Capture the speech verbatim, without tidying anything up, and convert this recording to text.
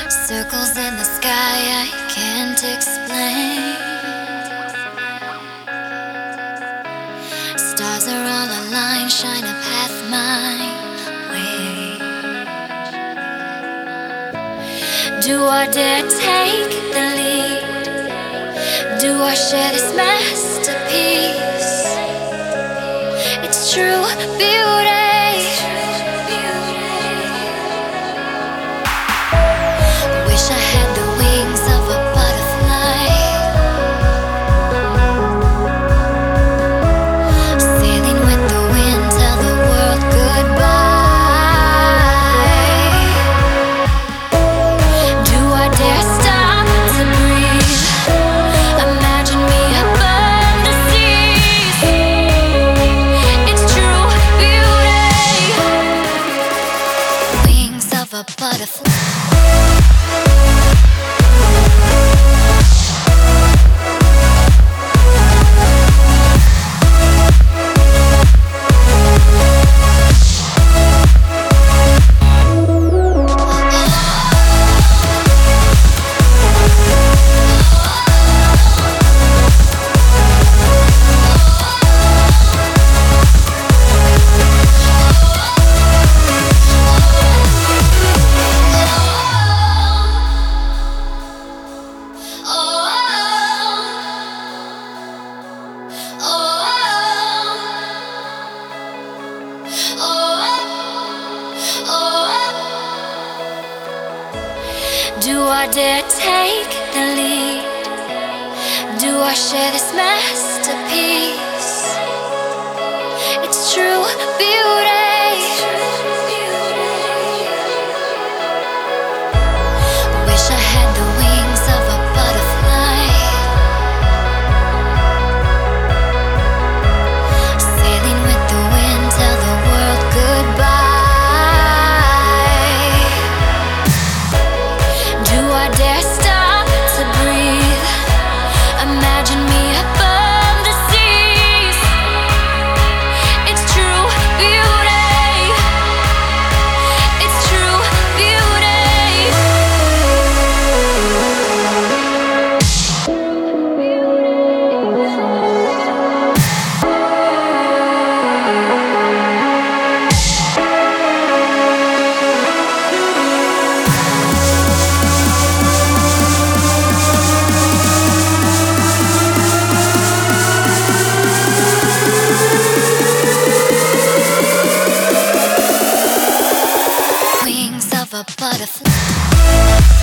Circles in the sky I can't explain. Stars are all aligned, shine a path my way. Do I dare take the lead? Do I share this masterpiece? It's true beauty. Wish I had the wings of a butterfly, sailing with the wind, tell the world goodbye. Do I dare stop to breathe? Imagine me above the seas. It's true beauty. Wings of a butterfly. Do I dare take the lead? Do I share this masterpiece? It's true beauty. Wish I had the wings of a butterfly, sailing with the wind, tell the world goodbye. Do I dare stop to breathe? Imagine me above the seas. It's true beauty. It's true beauty. Wings of a butterfly.